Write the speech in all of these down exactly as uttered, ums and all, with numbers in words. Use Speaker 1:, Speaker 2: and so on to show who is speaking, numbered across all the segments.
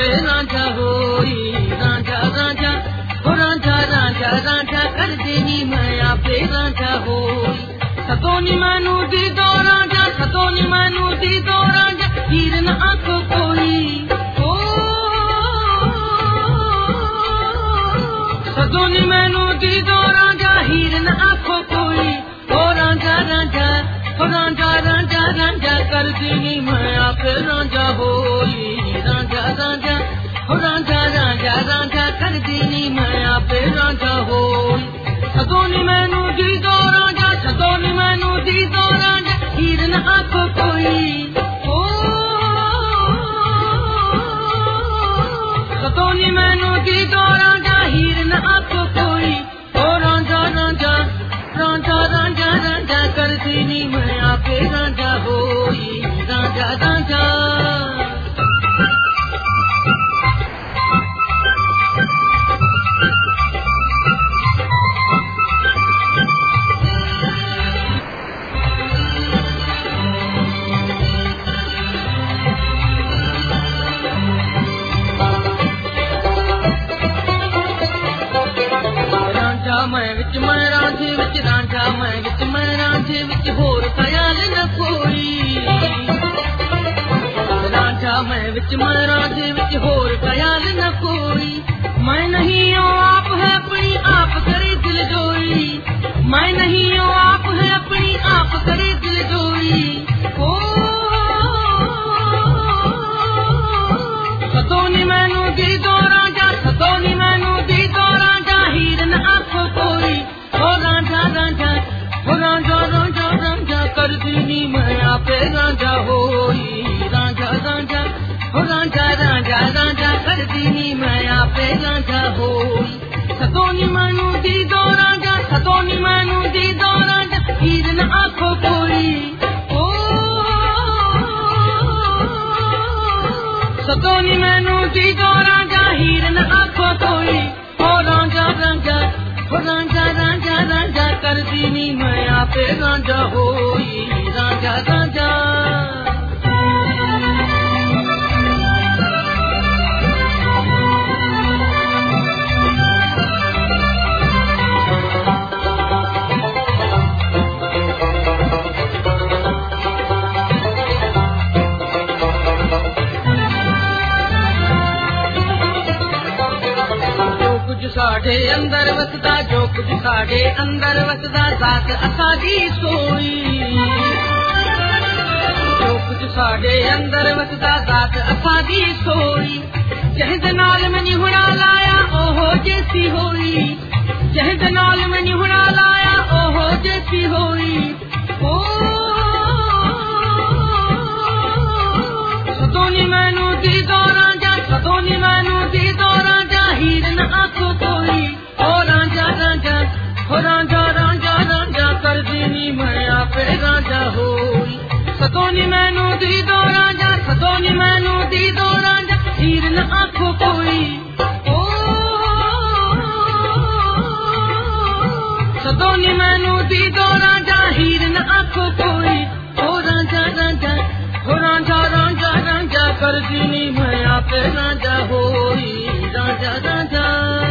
Speaker 1: पे रांझा होई रांझा रांझा हो रांझा रांझा रांझा कर देनी मैं आपे रांझा होई सतोनी मैनू दी दो रांझा सतोनी मैनू दी दो रांझा हीर न आंखों कोई ओ सतोनी मैनू दी दो रांझा हीर न आंखों कोई ओ रांझा रांझा हो रांझा रांझा रांझा कर देनी मैं आपे रांझा होई रांझा रांझा हो रांझा रांझा रांझा कर देनी मैं आपे रांझा होई सतोनी मैनू दी दो रांझा सतोनी मैनू दी दो रांझा हीर न आंखों कोई ओ सतोनी मैनू दी दो रांझा हीर न आंखों कोई ओ रांझा रांझा रांझा रांझा रांझा कर देनी मैं आपे रांझा होई रांझा रांझा मैं विच मैं रांझे विच रांझा मैं विच मैं रांझे विच होर ख्याल न कोई रांझा मैं विच मैं रांझे विच होर ख्याल न कोई मैं नहीं हूँ आप है अपनी आप करे दिल जोई मैं नहीं हूँ आप है अपनी आप करे दिल जोई ओ सतोनी मैनू दी दो रांझा सतोनी मैनू दी दो रांझा हीर न आंखों कोई ओ रांझा रांझा हो रांझा रांझा रांझा कर देनी मैं आपे रांझा होई रांझा रांझा हो रांझा रांझा रांझा कर देनी मैं आपे रांझा होई सतोनी मैनू दी दो रांझा सतोनी मैनू दी दो रांझा हीर न आंखों कोई ओ सतोनी मैनू दी दो रांझा हीर न आंखों कोई ओ रांझा रांझा हो रांझा रांझा रांझा कर देनी मैं आपे रांझा होई रांझा रांझा साढ़े अंदर वसदा जो कुछ साढ़े अंदर वसदा जात असादी सोई जो कुछ साढ़े अंदर वसदा जात असादी सोई जहद नाल मनी हुड़ा लाया ओहो जैसी होई जहद नाल मनी हुड़ा लाया ओहो जैसी होई ओ सतोनी मैनू दी दो रांझा सतोनी मैनू दी दो रांझा हीर न आंखों कोई ओ रांझा रांझा हो रांझा रांझा रांझा कर देनी मैं आपे रांझा होई सतोनी मैनू दी दो रांझा सतोनी मैनू दी दो रांझा हीर न आंखों कोई ओ सतोनी मैनू दी दो रांझा हीर न आंखों कोई ओ रांझा रांझा हो रांझा रांझा रांझा कर देनी मैं आपे रांझा होई रांझा रांझा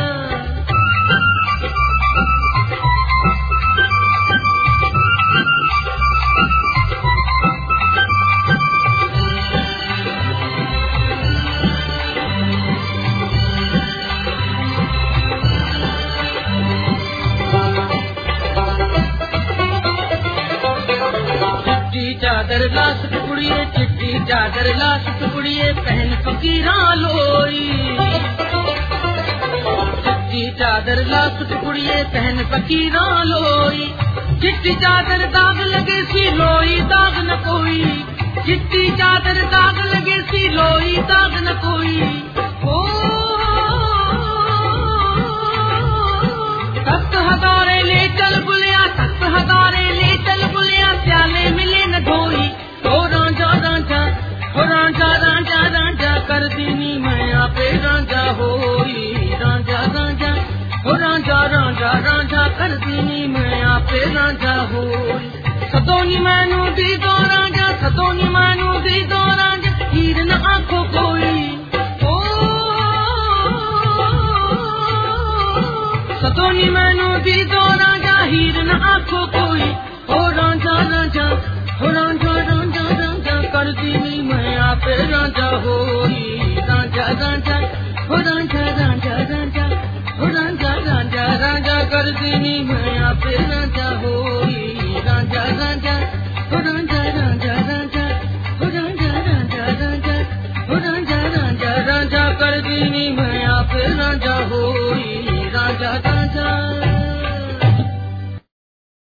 Speaker 1: चादर लाश टुकड़िए चिट्टी चादर लाश टुकड़िए पहन फकीरा लोई चिट्टी चादर लाश टुकड़िए पहन फकीरा लोई चिट्टी चादर दाग लगे सी लोई दाग न कोई चिट्टी चादर दाग लगे सी लोई दाग न कोई ओ तख्त हजारे ले चल बुलिया तख्त हजारे ले चल बुलिया प्याले मिले न धोई ओ रांझा रांझा हो रांझा रांझा रांझा कर देनी मैं आपे रांझा होई रांझा रांझा हो रांझा रांझा रांझा कर देनी मैं आपे रांझा होई सतोनी मैनू दी दो रांझा सतोनी मैनू दी दो रांझा हीर न आंखों कोई ओ सतोनी मैनू दी दो राजा हीर न आखो कोई हो रांझा रांझा हो रांझा रांझा रांझा कर दीनी मैं आपे रांझा होई रांझा रांझा हो रांझा रांझा रांझा हो रांझा रांझा रांझा कर दीनी मैं आपे रांझा हो